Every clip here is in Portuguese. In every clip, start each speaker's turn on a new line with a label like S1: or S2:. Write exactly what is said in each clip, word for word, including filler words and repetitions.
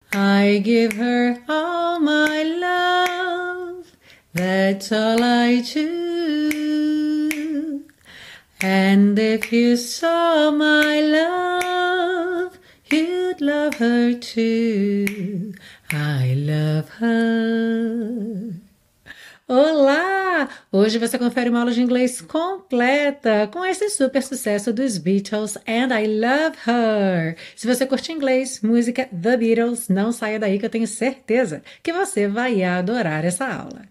S1: I give her all my love, that's all I do. And if you saw my love, you'd love her too. I love her. Olá! Hoje você confere uma aula de inglês completa com esse super sucesso dos Beatles and I Love Her. Se você curte inglês, música, The Beatles, não saia daí que eu tenho certeza que você vai adorar essa aula.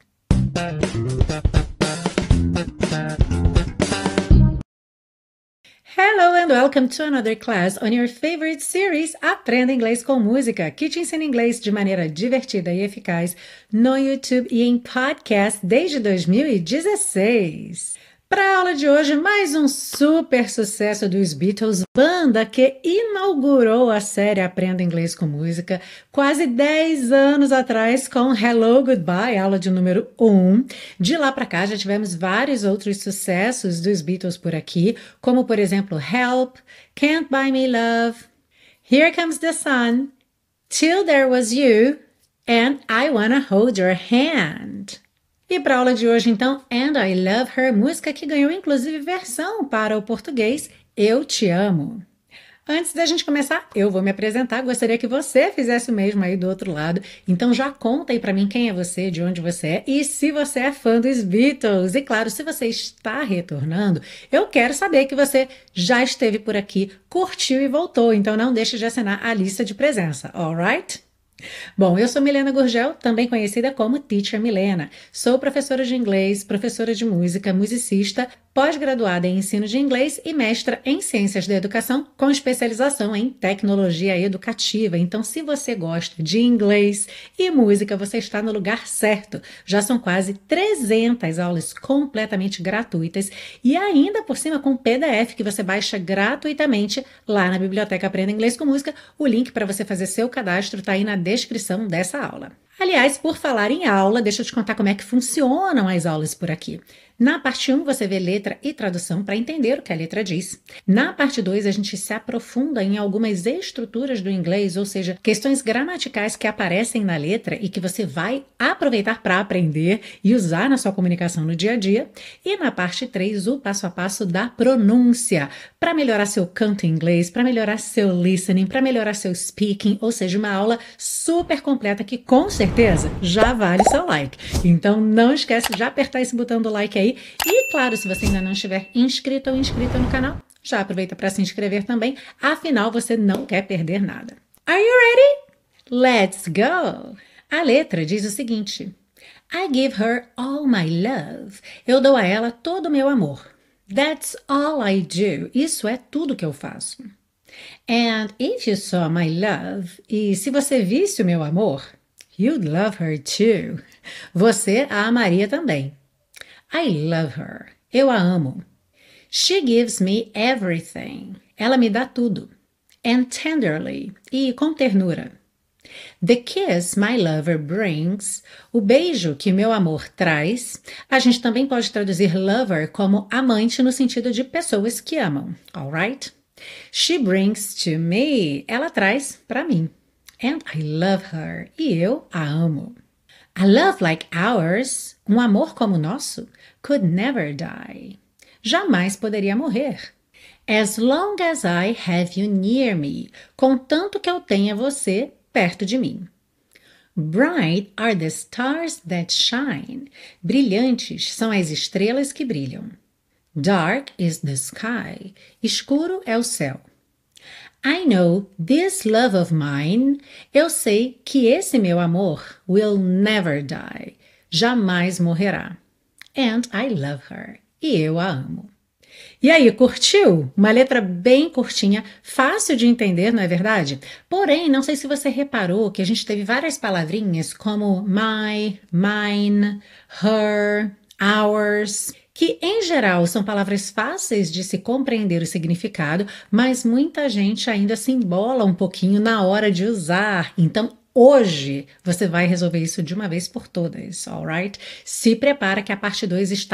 S1: Hello and welcome to another class on your favorite series Aprenda Inglês com Música, que te ensina inglês de maneira divertida e eficaz no YouTube e em podcast desde dois mil e dezesseis. Para a aula de hoje, mais um super sucesso dos Beatles, banda que inaugurou a série Aprenda Inglês com Música quase dez anos atrás com Hello Goodbye, aula de número um. De lá para cá já tivemos vários outros sucessos dos Beatles por aqui, como por exemplo Help, Can't Buy Me Love, Here Comes the Sun, Till There Was You and I Wanna Hold Your Hand. E para a aula de hoje, então, And I Love Her, música que ganhou inclusive versão para o português, Eu Te Amo. Antes da gente começar, eu vou me apresentar, gostaria que você fizesse o mesmo aí do outro lado. Então já conta aí para mim quem é você, de onde você é e se você é fã dos Beatles. E claro, se você está retornando, eu quero saber que você já esteve por aqui, curtiu e voltou. Então não deixe de assinar a lista de presença, alright? Bom, eu sou Milena Gurgel, também conhecida como Teacher Milena. Sou professora de inglês, professora de música, musicista, pós-graduada em ensino de inglês e mestra em ciências da educação com especialização em tecnologia educativa. Então, se você gosta de inglês e música, você está no lugar certo. Já são quase trezentas aulas completamente gratuitas e ainda por cima com P D F que você baixa gratuitamente lá na Biblioteca Aprenda Inglês com Música. O link para você fazer seu cadastro está aí na descrição dessa aula. Aliás, por falar em aula, deixa eu te contar como é que funcionam as aulas por aqui. Na parte um, você vê letra e tradução para entender o que a letra diz. Na parte dois, a gente se aprofunda em algumas estruturas do inglês, ou seja, questões gramaticais que aparecem na letra e que você vai aproveitar para aprender e usar na sua comunicação no dia a dia. E na parte três, o passo a passo da pronúncia, para melhorar seu canto em inglês, para melhorar seu listening, para melhorar seu speaking, ou seja, uma aula super completa que com certeza já vale seu like. Então não esquece de apertar esse botão do like aí. E claro, se você ainda não estiver inscrito ou inscrita no canal, já aproveita para se inscrever também, afinal você não quer perder nada. Are you ready? Let's go! A letra diz o seguinte: I give her all my love. Eu dou a ela todo o meu amor. That's all I do. Isso é tudo que eu faço. And if you saw my love, e se você visse o meu amor, you'd love her too. Você a amaria também. I love her. Eu a amo. She gives me everything. Ela me dá tudo. And tenderly. E com ternura. The kiss my lover brings. O beijo que meu amor traz. A gente também pode traduzir lover como amante no sentido de pessoas que amam. Alright? She brings to me. Ela traz para mim. And I love her. E eu a amo. A love like ours, um amor como o nosso, could never die. Jamais poderia morrer. As long as I have you near me, contanto que eu tenha você perto de mim. Bright are the stars that shine. Brilhantes são as estrelas que brilham. Dark is the sky. Escuro é o céu. I know this love of mine. Eu sei que esse meu amor will never die. Jamais morrerá. And I love her. E eu a amo. E aí, curtiu? Uma letra bem curtinha, fácil de entender, não é verdade? Porém, não sei se você reparou que a gente teve várias palavrinhas como my, mine, her, ours, que em geral são palavras fáceis de se compreender o significado, mas muita gente ainda se embola um pouquinho na hora de usar. Então, hoje você vai resolver isso de uma vez por todas, alright? Se prepara que a parte dois está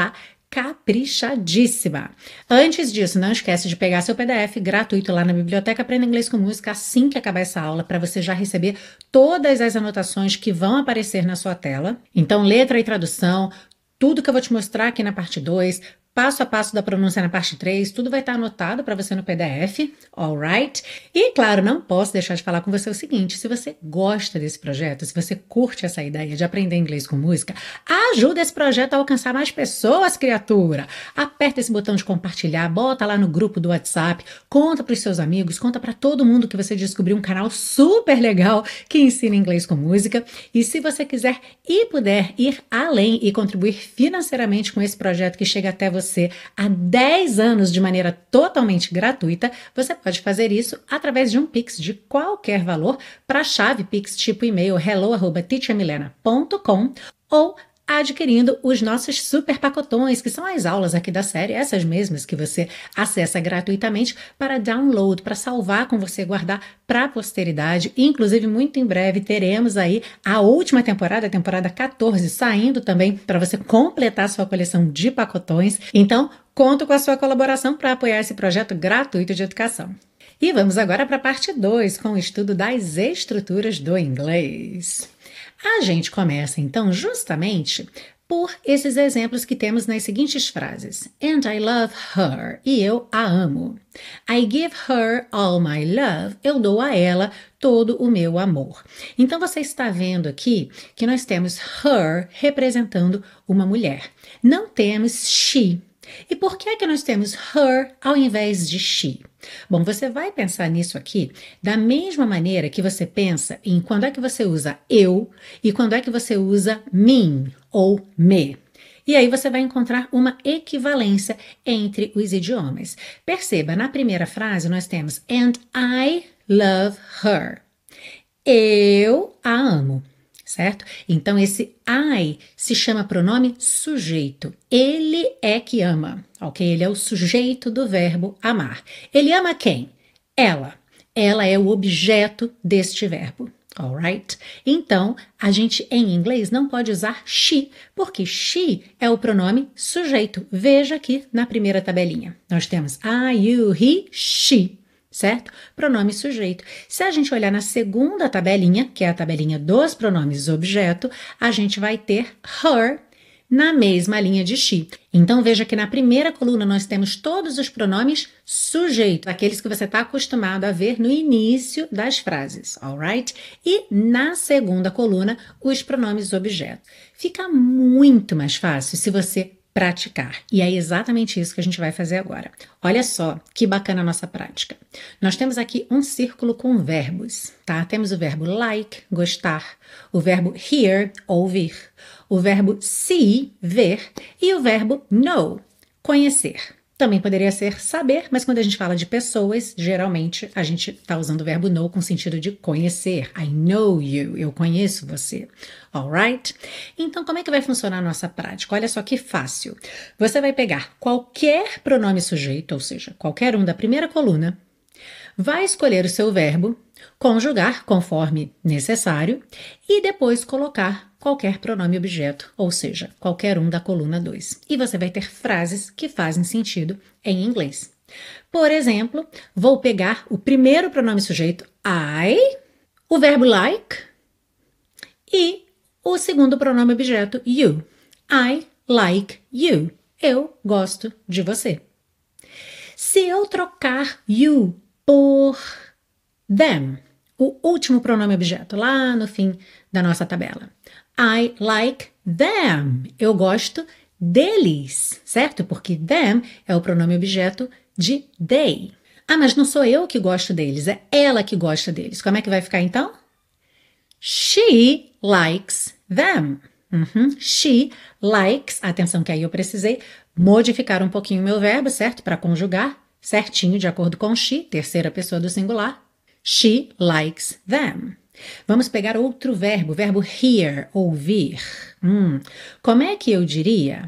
S1: caprichadíssima. Antes disso, não esquece de pegar seu P D F gratuito lá na Biblioteca Aprenda Inglês com Música assim que acabar essa aula, para você já receber todas as anotações que vão aparecer na sua tela. Então, letra e tradução, tudo que eu vou te mostrar aqui na parte dois, passo a passo da pronúncia na parte três, tudo vai estar anotado para você no P D F, alright? E, claro, não posso deixar de falar com você o seguinte, se você gosta desse projeto, se você curte essa ideia de aprender inglês com música, ajuda esse projeto a alcançar mais pessoas, criatura! Aperta esse botão de compartilhar, bota lá no grupo do WhatsApp, conta para os seus amigos, conta para todo mundo que você descobriu um canal super legal que ensina inglês com música. E se você quiser e puder ir além e contribuir financeiramente com esse projeto que chega até você Você há dez anos de maneira totalmente gratuita, você pode fazer isso através de um Pix de qualquer valor para a chave Pix tipo e-mail hello arroba teacher milena ponto com ou adquirindo os nossos super pacotões, que são as aulas aqui da série, essas mesmas que você acessa gratuitamente para download, para salvar com você, guardar para a posteridade. Inclusive, muito em breve teremos aí a última temporada, a temporada quatorze, saindo também para você completar sua coleção de pacotões. Então, conto com a sua colaboração para apoiar esse projeto gratuito de educação. E vamos agora para a parte dois, com o estudo das estruturas do inglês. A gente começa, então, justamente por esses exemplos que temos nas seguintes frases. And I love her. E eu a amo. I give her all my love. Eu dou a ela todo o meu amor. Então, você está vendo aqui que nós temos her representando uma mulher. Não temos she. E por que é que nós temos her ao invés de she? Bom, você vai pensar nisso aqui da mesma maneira que você pensa em quando é que você usa eu e quando é que você usa me ou me. E aí você vai encontrar uma equivalência entre os idiomas. Perceba, na primeira frase nós temos and I love her. Eu a amo. Certo? Então, esse I se chama pronome sujeito. Ele é que ama, ok? Ele é o sujeito do verbo amar. Ele ama quem? Ela. Ela é o objeto deste verbo, alright? Então, a gente em inglês não pode usar she, porque she é o pronome sujeito. Veja aqui na primeira tabelinha. Nós temos I, you, he, she. Certo? Pronome sujeito. Se a gente olhar na segunda tabelinha, que é a tabelinha dos pronomes objeto, a gente vai ter her na mesma linha de she. Então, veja que na primeira coluna nós temos todos os pronomes sujeito, aqueles que você está acostumado a ver no início das frases, alright? E na segunda coluna, os pronomes objeto. Fica muito mais fácil se você praticar. E é exatamente isso que a gente vai fazer agora. Olha só que bacana a nossa prática. Nós temos aqui um círculo com verbos, tá? Temos o verbo like, gostar, o verbo hear, ouvir, o verbo see, ver, e o verbo know, conhecer. Também poderia ser saber, mas quando a gente fala de pessoas, geralmente a gente está usando o verbo know com sentido de conhecer. I know you, eu conheço você. Alright? Então, como é que vai funcionar a nossa prática? Olha só que fácil. Você vai pegar qualquer pronome sujeito, ou seja, qualquer um da primeira coluna, vai escolher o seu verbo, conjugar conforme necessário e depois colocar qualquer pronome objeto, ou seja, qualquer um da coluna dois. E você vai ter frases que fazem sentido em inglês. Por exemplo, vou pegar o primeiro pronome sujeito, I, o verbo like e o segundo pronome objeto, you. I like you. Eu gosto de você. Se eu trocar you por them, o último pronome objeto, lá no fim da nossa tabela. I like them. Eu gosto deles, certo? Porque them é o pronome objeto de they. Ah, mas não sou eu que gosto deles, é ela que gosta deles. Como é que vai ficar então? She likes them. Uhum. She likes, atenção que aí eu precisei modificar um pouquinho o meu verbo, certo? Para conjugar certinho, de acordo com she, terceira pessoa do singular. She likes them. Vamos pegar outro verbo, o verbo hear, ouvir. Hum, como é que eu diria?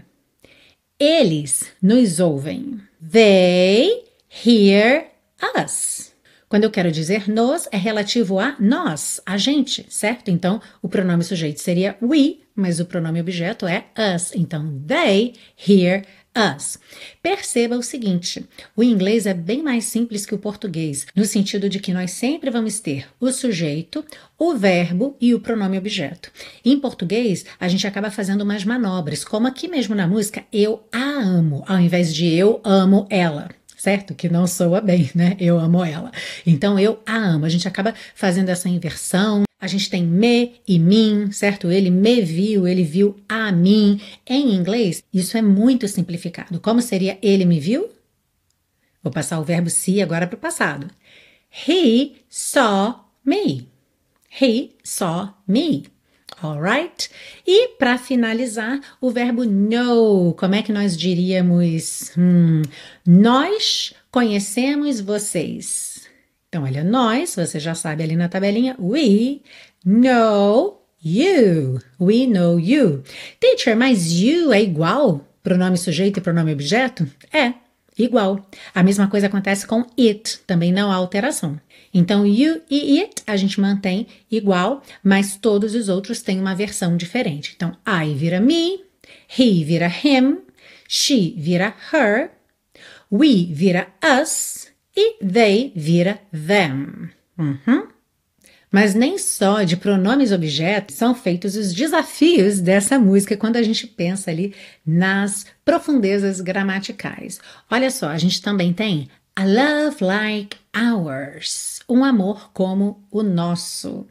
S1: Eles nos ouvem. They hear us. Quando eu quero dizer nos, é relativo a nós, a gente, certo? Então, o pronome sujeito seria we, mas o pronome objeto é us. Então, they hear us. Perceba o seguinte, o inglês é bem mais simples que o português, no sentido de que nós sempre vamos ter o sujeito, o verbo e o pronome objeto. Em português, a gente acaba fazendo umas manobras, como aqui mesmo na música, eu a amo, ao invés de eu amo ela. Certo? Que não soa bem, né? Eu amo ela. Então, eu a amo. A gente acaba fazendo essa inversão. A gente tem me e mim, certo? Ele me viu, ele viu a mim. Em inglês, isso é muito simplificado. Como seria ele me viu? Vou passar o verbo see agora para o passado. He saw me. He saw me. Alright? E para finalizar, o verbo know. Como é que nós diríamos? Hum, nós conhecemos vocês. Então, olha, nós, você já sabe ali na tabelinha, we know you. We know you. Teacher, mas you é igual? Pronome sujeito e pronome objeto? É, igual. A mesma coisa acontece com it, também não há alteração. Então, you e it a gente mantém igual, mas todos os outros têm uma versão diferente. Então, I vira me, he vira him, she vira her, we vira us e they vira them. Uhum. Mas nem só de pronomes objetos são feitos os desafios dessa música quando a gente pensa ali nas profundezas gramaticais. Olha só, a gente também tem a love like ours, um amor como o nosso.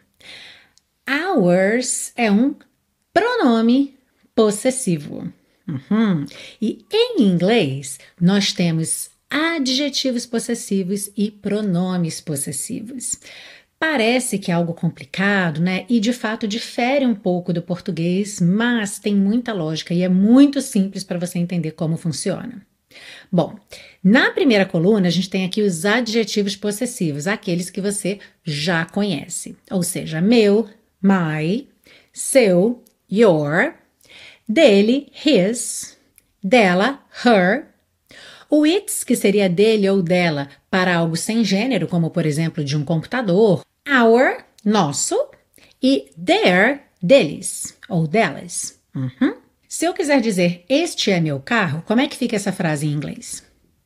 S1: Ours é um pronome possessivo. Uhum. E em inglês, nós temos adjetivos possessivos e pronomes possessivos. Parece que é algo complicado, né? E de fato difere um pouco do português, mas tem muita lógica e é muito simples para você entender como funciona. Bom, na primeira coluna a gente tem aqui os adjetivos possessivos, aqueles que você já conhece, ou seja, meu, my, seu, your, dele, his, dela, her, o its, que seria dele ou dela para algo sem gênero, como por exemplo de um computador, our, nosso, e their, deles ou delas. Uhum. Se eu quiser dizer este é meu carro, como é que fica essa frase em inglês?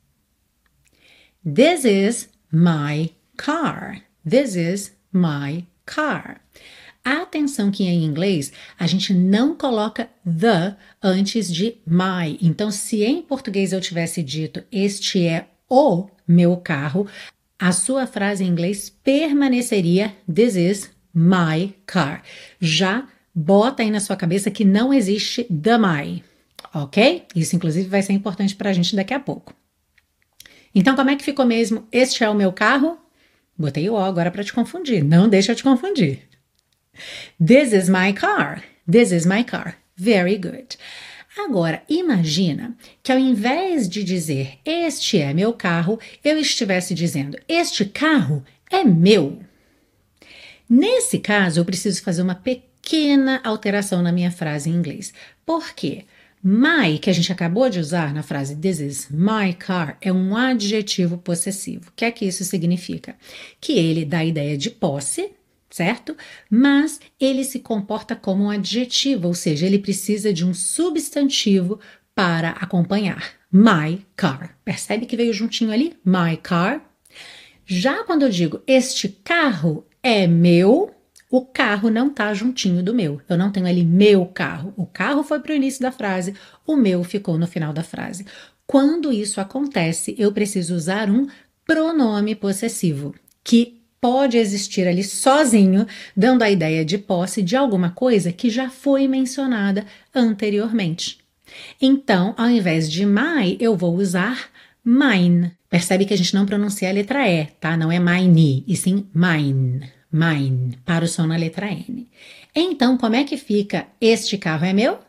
S1: This is my car. This is my car. Atenção que em inglês a gente não coloca the antes de my. Então, se em português eu tivesse dito este é o meu carro, a sua frase em inglês permaneceria this is my car. Já bota aí na sua cabeça que não existe the my, ok? Isso, inclusive, vai ser importante para a gente daqui a pouco. Então, como é que ficou mesmo? Este é o meu carro? Botei o O agora para te confundir. Não deixa eu te confundir. This is my car. This is my car. Very good. Agora, imagina que ao invés de dizer este é meu carro, eu estivesse dizendo este carro é meu. Nesse caso, eu preciso fazer uma pequena alteração na minha frase em inglês. Por quê? My, que a gente acabou de usar na frase this is my car, é um adjetivo possessivo. O que é que isso significa? Que ele dá a ideia de posse, certo? Mas ele se comporta como um adjetivo, ou seja, ele precisa de um substantivo para acompanhar. My car. Percebe que veio juntinho ali? My car. Já quando eu digo este carro é meu, o carro não está juntinho do meu. Eu não tenho ali meu carro. O carro foi para o início da frase, o meu ficou no final da frase. Quando isso acontece, eu preciso usar um pronome possessivo, que pode existir ali sozinho, dando a ideia de posse de alguma coisa que já foi mencionada anteriormente. Então, ao invés de my, eu vou usar mine. Percebe que a gente não pronuncia a letra E, tá? Não é mine, e sim mine. Mine, para o som na letra N. Então, como é que fica este carro é meu?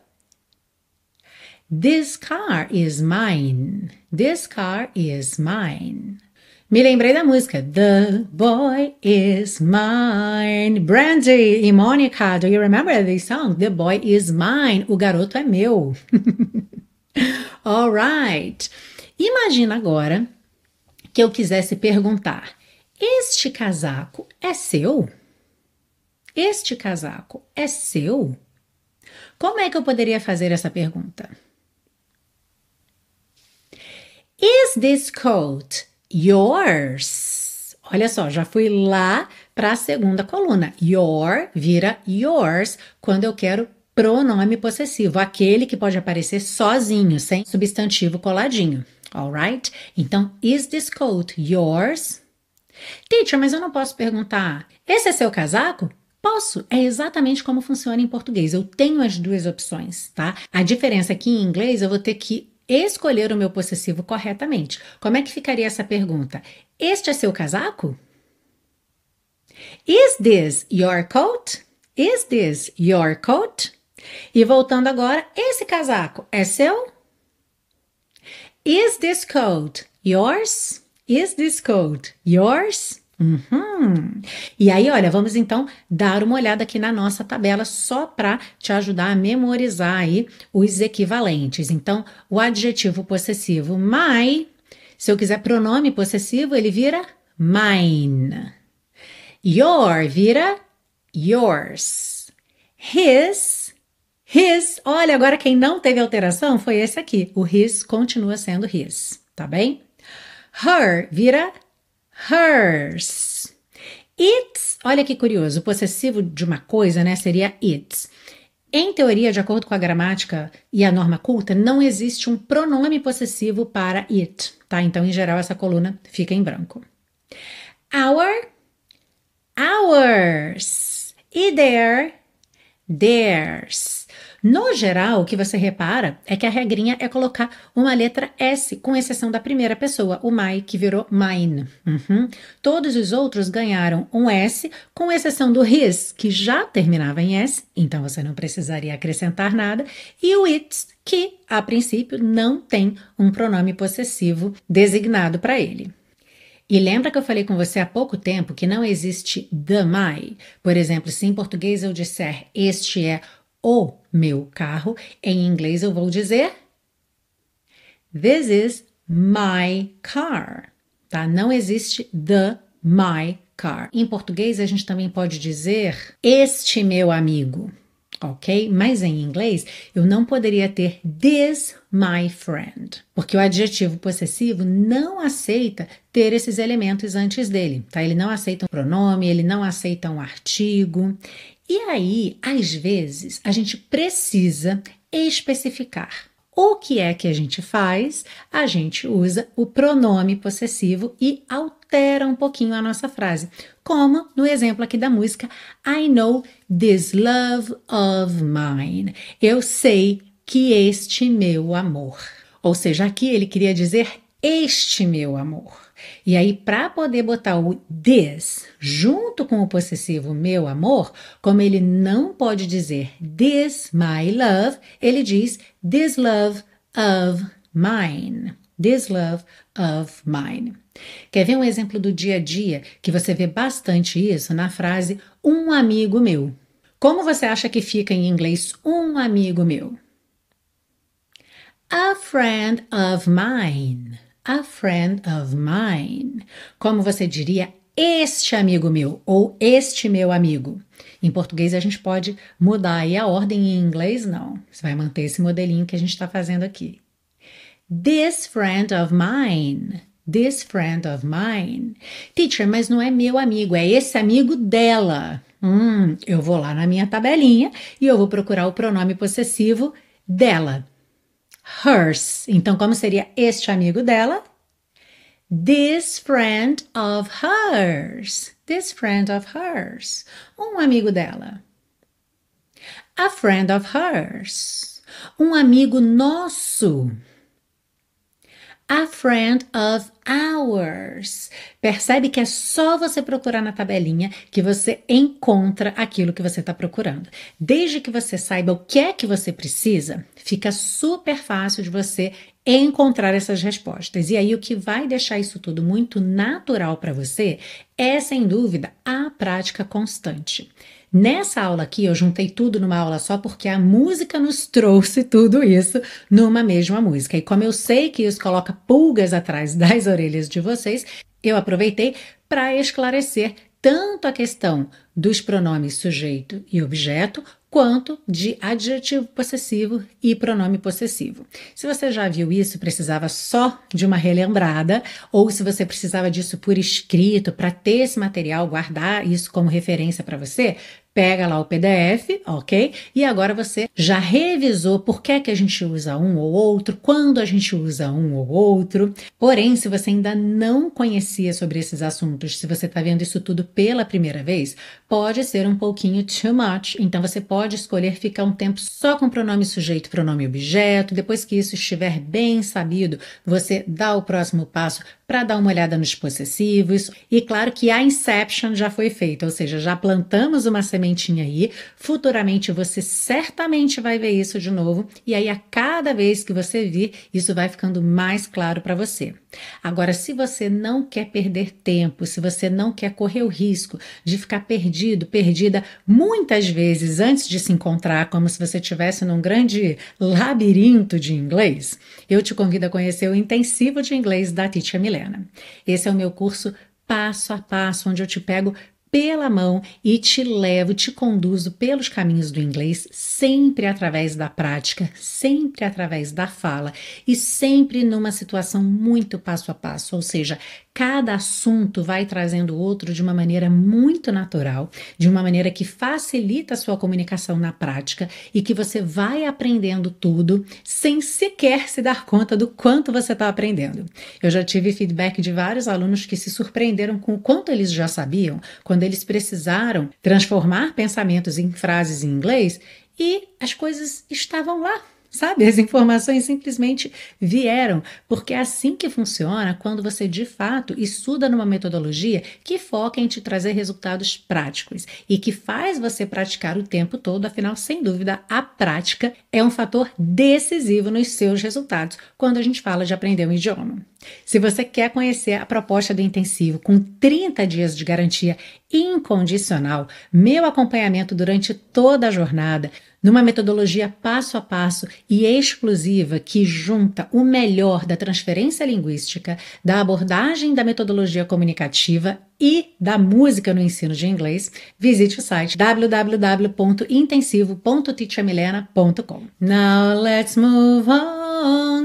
S1: This car is mine. This car is mine. Me lembrei da música The Boy is Mine. Brandy e Monica, do you remember this song? The Boy is Mine. O garoto é meu. Alright. Imagina agora que eu quisesse perguntar: este casaco é seu? Este casaco é seu? Como é que eu poderia fazer essa pergunta? Is this coat yours? Olha só, já fui lá para a segunda coluna. Your vira yours quando eu quero pronome possessivo, aquele que pode aparecer sozinho, sem substantivo coladinho. Alright? Então, is this coat yours? Teacher, mas eu não posso perguntar, esse é seu casaco? Posso, é exatamente como funciona em português. Eu tenho as duas opções, tá? A diferença é que em inglês eu vou ter que escolher o meu possessivo corretamente. Como é que ficaria essa pergunta? Este é seu casaco? Is this your coat? Is this your coat? E voltando agora, esse casaco é seu? Is this coat yours? Is this coat yours? Uhum. E aí, olha, vamos então dar uma olhada aqui na nossa tabela só para te ajudar a memorizar aí os equivalentes. Então, o adjetivo possessivo my, se eu quiser pronome possessivo, ele vira mine. Your vira yours. His, his, olha, agora quem não teve alteração foi esse aqui. O his continua sendo his, tá bem? Her vira hers. It's, olha que curioso, o possessivo de uma coisa, né, seria it's. Em teoria, de acordo com a gramática e a norma culta, não existe um pronome possessivo para it, tá? Então, em geral, essa coluna fica em branco. Our, ours. E their, theirs. No geral, o que você repara é que a regrinha é colocar uma letra S, com exceção da primeira pessoa, o my, que virou mine. Uhum. Todos os outros ganharam um S, com exceção do his, que já terminava em S, então você não precisaria acrescentar nada, e o its, que, a princípio, não tem um pronome possessivo designado para ele. E lembra que eu falei com você há pouco tempo que não existe the my? Por exemplo, se em português eu disser este é o meu carro, em inglês eu vou dizer this is my car, tá? Não existe the my car. Em português a gente também pode dizer este meu amigo, ok? Mas em inglês eu não poderia ter this my friend, porque o adjetivo possessivo não aceita ter esses elementos antes dele, tá? Ele não aceita um pronome, ele não aceita um artigo. E aí, às vezes, a gente precisa especificar. O que é que a gente faz? A gente usa o pronome possessivo e altera um pouquinho a nossa frase. Como no exemplo aqui da música I know this love of mine. Eu sei que este meu amor. Ou seja, aqui ele queria dizer este meu amor. E aí, para poder botar o this junto com o possessivo meu amor, como ele não pode dizer this my love, ele diz this love of mine. This love of mine. Quer ver um exemplo do dia a dia que você vê bastante isso na frase um amigo meu? Como você acha que fica em inglês um amigo meu? A friend of mine. A friend of mine. Como você diria este amigo meu ou este meu amigo? Em português a gente pode mudar aí a ordem, em inglês não. Você vai manter esse modelinho que a gente está fazendo aqui. This friend of mine. This friend of mine. Teacher, mas não é meu amigo, é esse amigo dela. Hum, eu vou lá na minha tabelinha e eu vou procurar o pronome possessivo dela. Hers. Então, como seria este amigo dela? This friend of hers. This friend of hers. Um amigo dela. A friend of hers. Um amigo nosso. A friend of ours. Percebe que é só você procurar na tabelinha que você encontra aquilo que você está procurando. Desde que você saiba o que é que você precisa, fica super fácil de você encontrar essas respostas. E aí o que vai deixar isso tudo muito natural para você é, sem dúvida, a prática constante. Nessa aula aqui, eu juntei tudo numa aula só porque a música nos trouxe tudo isso numa mesma música. E como eu sei que isso coloca pulgas atrás das orelhas de vocês, eu aproveitei para esclarecer tanto a questão dos pronomes sujeito e objeto, quanto de adjetivo possessivo e pronome possessivo. Se você já viu isso, precisava só de uma relembrada, ou se você precisava disso por escrito para ter esse material, guardar isso como referência para você, pega lá o P D F, ok? E agora você já revisou por que, que a gente usa um ou outro, quando a gente usa um ou outro. Porém, se você ainda não conhecia sobre esses assuntos, se você está vendo isso tudo pela primeira vez, pode ser um pouquinho too much. Então você pode escolher ficar um tempo só com pronome sujeito, pronome objeto. Depois que isso estiver bem sabido, você dá o próximo passo para dar uma olhada nos possessivos. E claro que a inception já foi feita, ou seja, já plantamos uma sementinha aí. Futuramente você certamente vai ver isso de novo. E aí a cada vez que você vir, isso vai ficando mais claro para você. Agora, se você não quer perder tempo, se você não quer correr o risco de ficar perdido, perdida muitas vezes antes de se encontrar, como se você estivesse num grande labirinto de inglês, eu te convido a conhecer o Intensivo de Inglês da Teacher Milena. Esse é o meu curso passo a passo, onde eu te pego pela mão e te levo, te conduzo pelos caminhos do inglês, sempre através da prática, sempre através da fala e sempre numa situação muito passo a passo, ou seja, cada assunto vai trazendo o outro de uma maneira muito natural, de uma maneira que facilita a sua comunicação na prática e que você vai aprendendo tudo sem sequer se dar conta do quanto você está aprendendo. Eu já tive feedback de vários alunos que se surpreenderam com o quanto eles já sabiam quando eles precisaram transformar pensamentos em frases em inglês e as coisas estavam lá. Sabe, as informações simplesmente vieram, porque é assim que funciona quando você de fato estuda numa metodologia que foca em te trazer resultados práticos e que faz você praticar o tempo todo, afinal, sem dúvida, a prática é um fator decisivo nos seus resultados quando a gente fala de aprender um idioma. Se você quer conhecer a proposta do intensivo com trinta dias de garantia incondicional, meu acompanhamento durante toda a jornada, numa metodologia passo a passo e exclusiva que junta o melhor da transferência linguística, da abordagem da metodologia comunicativa e da música no ensino de inglês, visite o site w w w ponto intensivo ponto teacher milena ponto com. Now let's move on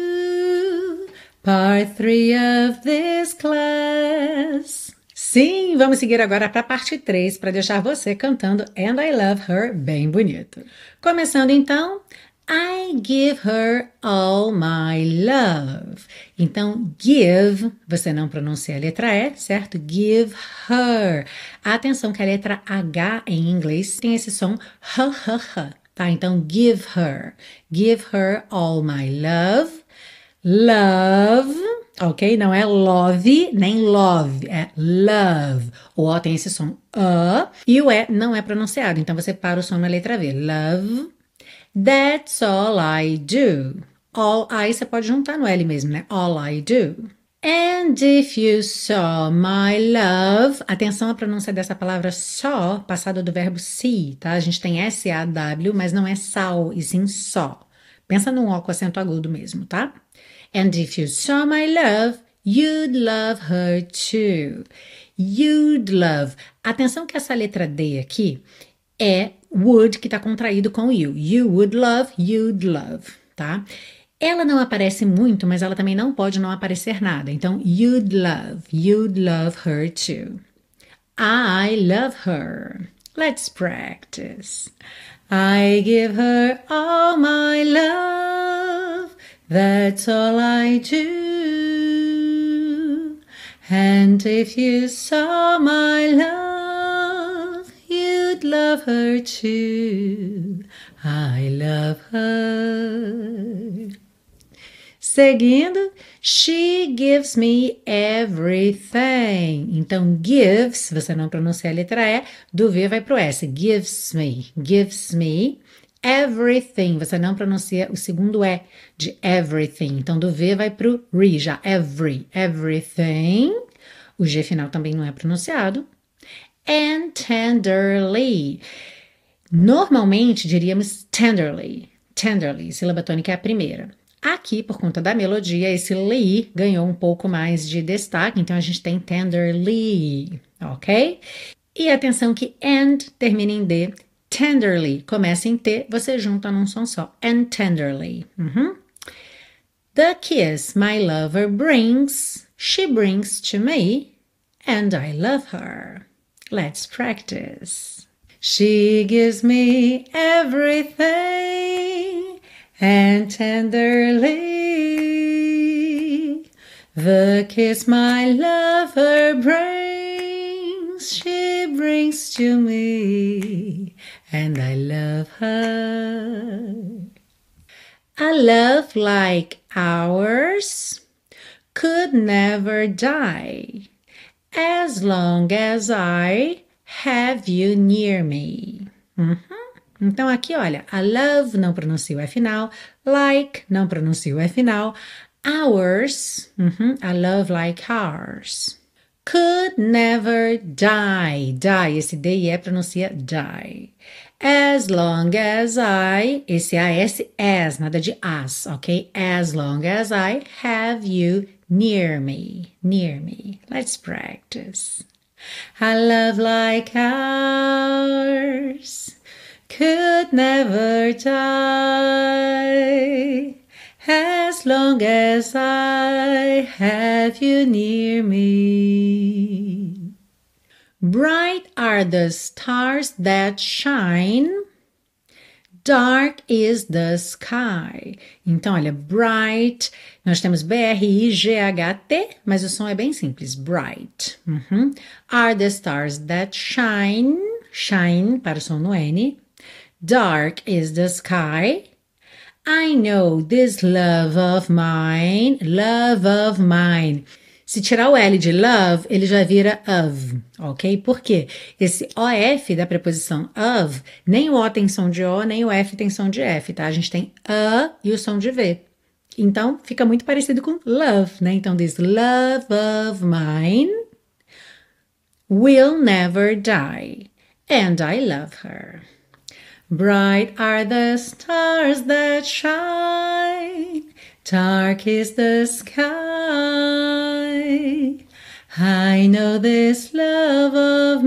S1: to part three of this class. Sim, vamos seguir agora para a parte três para deixar você cantando And I Love Her bem bonito. Começando então, I give her all my love. Então, give, você não pronuncia a letra E, certo? Give her. Atenção que a letra H em inglês tem esse som h, h, h, tá? Então, give her. Give her all my love. Love, ok? Não é love, nem love, é love. O O tem esse som A e o E não é pronunciado, então você para o som na letra V. Love, that's all I do. All, aí você pode juntar no L mesmo, né? All I do. And if you saw my love, atenção à pronúncia dessa palavra saw, passada do verbo see, tá? A gente tem S A W, mas não é saw, e sim saw. Pensa num O com acento agudo mesmo, tá? And if you saw my love, you'd love her too. You'd love. Atenção que essa letra D aqui é would que está contraído com you. You would love, you'd love, tá? Ela não aparece muito, mas ela também não pode não aparecer nada. Então, you'd love, you'd love her too. I love her. Let's practice. I give her all my love. That's all I do. And if you saw my love, you'd love her too. I love her. Seguindo, she gives me everything. Então, gives, se você não pronuncia a letra E, do V vai pro S. Gives me, gives me everything. Você não pronuncia o segundo E de everything. Então, do V vai pro re, já every, everything. O G final também não é pronunciado. And tenderly. Normalmente, diríamos tenderly. Tenderly, sílaba tônica é a primeira. Aqui, por conta da melodia, esse li ganhou um pouco mais de destaque, então a gente tem tenderly, ok? E atenção que and termina em D, tenderly começa em T, você junta num som só. And tenderly. Uhum. The kiss my lover brings, she brings to me, and I love her. Let's practice. She gives me everything, and tenderly the kiss my lover brings, she brings to me, and I love her. A love like ours could never die, as long as I have you near me. Uhum. Então aqui, olha, a love não pronuncia o E final, like não pronuncia o E final, ours, uhum, a love like ours, could never die, die, esse D e E pronuncia die, as long as I, esse A S, as, nada de as, ok? As long as I have you near me, near me. Let's practice. A love like ours could never die, as long as I have you near me. Bright are the stars that shine, dark is the sky. Então, olha, bright, nós temos B R I G H T, mas o som é bem simples, bright. Uhum. Are the stars that shine, shine para o som no N. Dark is the sky. I know this love of mine, love of mine. Se tirar o L de love, ele já vira of, ok? Por quê? Esse O F da preposição of, nem o O tem som de O, nem o F tem som de F, tá? A gente tem a e o som de V. Então, fica muito parecido com love, né? Então, this love of mine will never die, and I love her. Bright are the stars that shine, dark is the sky. I know this love of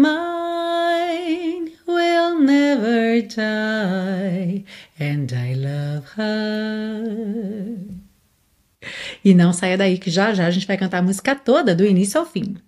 S1: mine will never die, and I love her. E não saia daí que já já a gente vai cantar a música toda, do início ao fim.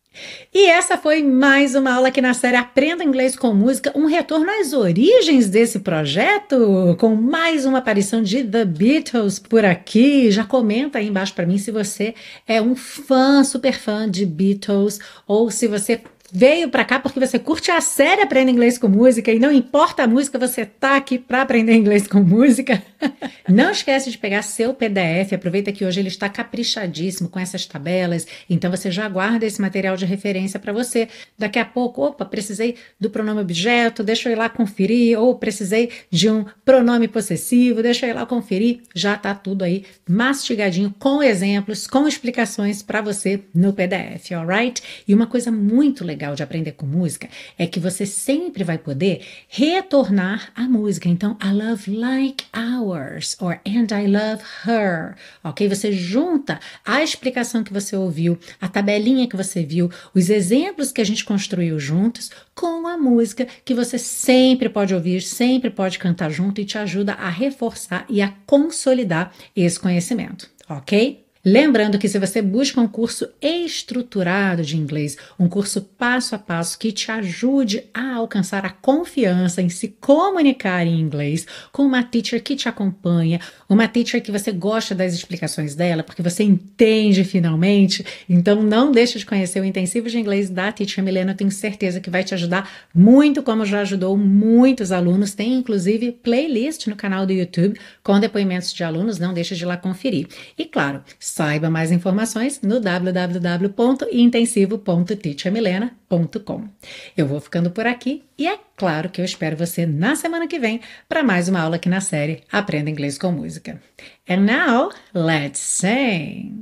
S1: E essa foi mais uma aula aqui na série Aprenda Inglês com Música, um retorno às origens desse projeto, com mais uma aparição de The Beatles por aqui. Já comenta aí embaixo para mim se você é um fã, super fã de Beatles, ou se você veio para cá porque você curte a série Aprenda Inglês com Música e não importa a música, você tá aqui para aprender inglês com música. Não esquece de pegar seu P D F, aproveita que hoje ele está caprichadíssimo com essas tabelas, então você já guarda esse material de referência para você. Daqui a pouco, opa, precisei do pronome objeto, deixa eu ir lá conferir, ou precisei de um pronome possessivo, deixa eu ir lá conferir, já tá tudo aí mastigadinho, com exemplos, com explicações para você no P D F, alright? E uma coisa muito legal legal de aprender com música é que você sempre vai poder retornar à música. Então, I love like ours, or and I love her, ok? Você junta a explicação que você ouviu, a tabelinha que você viu, os exemplos que a gente construiu juntos com a música que você sempre pode ouvir, sempre pode cantar junto e te ajuda a reforçar e a consolidar esse conhecimento, ok? Lembrando que se você busca um curso estruturado de inglês, um curso passo a passo que te ajude a alcançar a confiança em se comunicar em inglês, com uma teacher que te acompanha, uma teacher que você gosta das explicações dela, porque você entende finalmente, então não deixe de conhecer o intensivo de inglês da Teacher Milena, eu tenho certeza que vai te ajudar muito, como já ajudou muitos alunos, tem inclusive playlist no canal do YouTube com depoimentos de alunos, não deixe de ir lá conferir. E claro, saiba mais informações no w w w ponto intensivo ponto teacher milena ponto com. Eu vou ficando por aqui e é claro que eu espero você na semana que vem para mais uma aula aqui na série Aprenda Inglês com Música. And now, let's sing!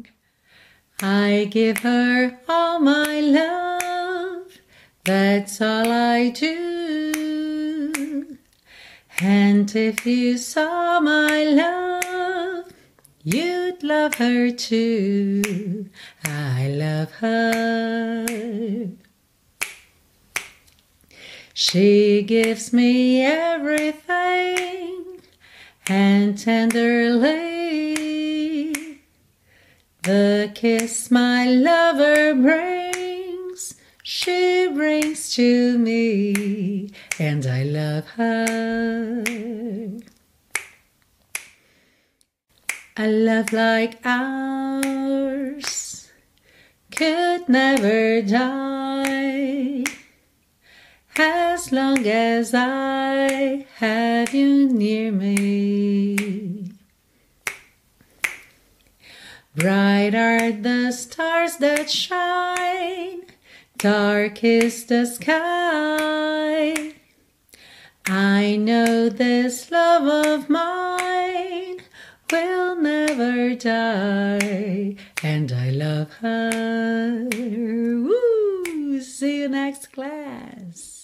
S1: I give her all my love, that's all I do. And if you saw my love, you'd love her too. I love her. She gives me everything, and tenderly the kiss my lover brings, she brings to me, and I love her. A love like ours could never die, as long as I have you near me. Bright are the stars that shine, dark is the sky. I know this love of mine will never die, and I love her. Woo! See you next class.